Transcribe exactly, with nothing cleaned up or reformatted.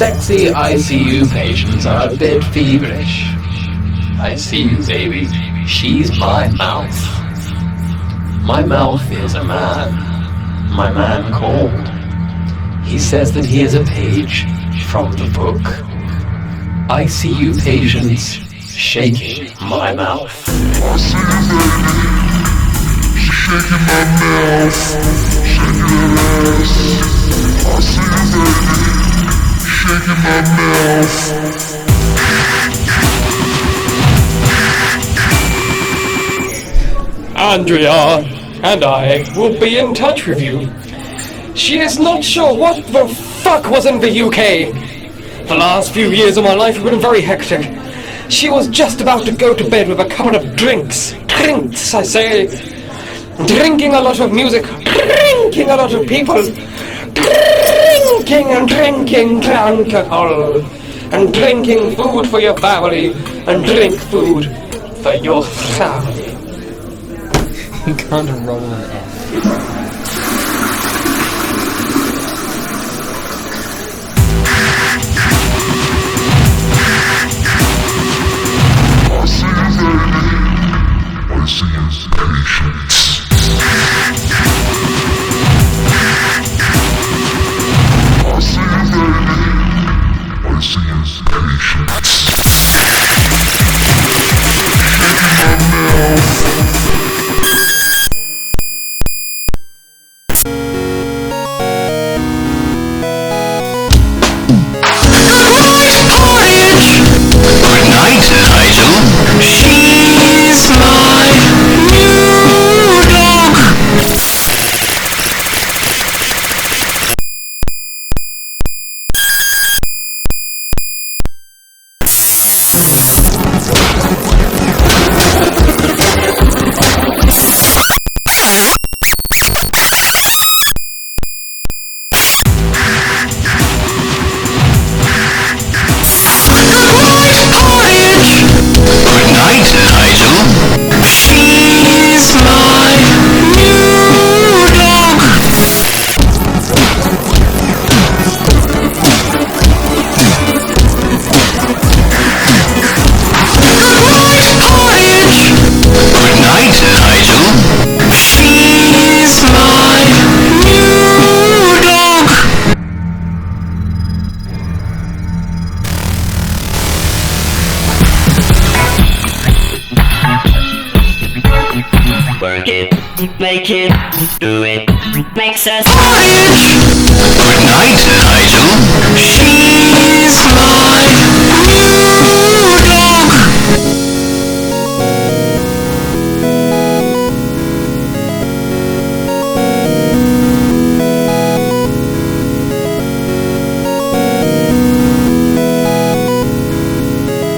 sexy I C U patients are a bit feverish. I C U, baby. She's my mouth. My mouth is a man. My man called. He says that he is a page from the book. I C U patients shaking my mouth. I see you, baby. She's shaking my mouth. Shaking her ass. I see you, baby. Shaking my mouth. Andrea and I will be in touch with you. She is not sure what the fuck was in the U K. The last few years of my life have been very hectic. She was just about to go to bed with a couple of drinks. Drinks, I say. Drinking a lot of music. Drinking a lot of people. Drinking and drinking alcohol. And drinking food for your family. And drink food for your family. You can't roll an F. I see his patience. I see you, baby. I see his patience. Shaking my mouth. Work it, make it, do it, makes us Good night, Nigel.